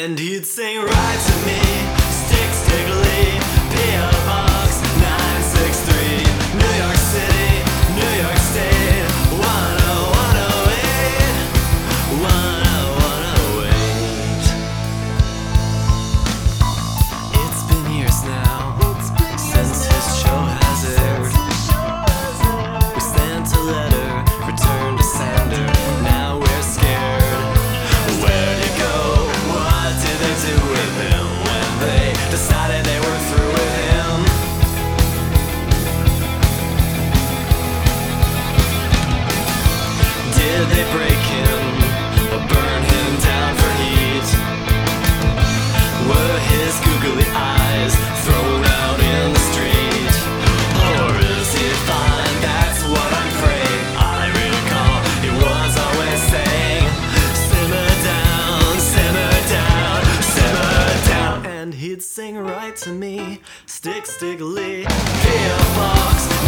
And he'd sing right to me, stick stickily, P.O. Box 963, New York City, New York State, 10108, 10108. It's been years now since his show has aired. We sent a letter, returned to sender. Now we're scared. Where'd he go? What did they do with him when they decided they were through with him? Did they break him or burn him down for heat? Were his googly eyes thrown out in the street? Or is he fine? That's what I'm afraid. I recall he was always saying, simmer down, simmer down, simmer down. And he'd sing right to me, stick stickily, P.O. Box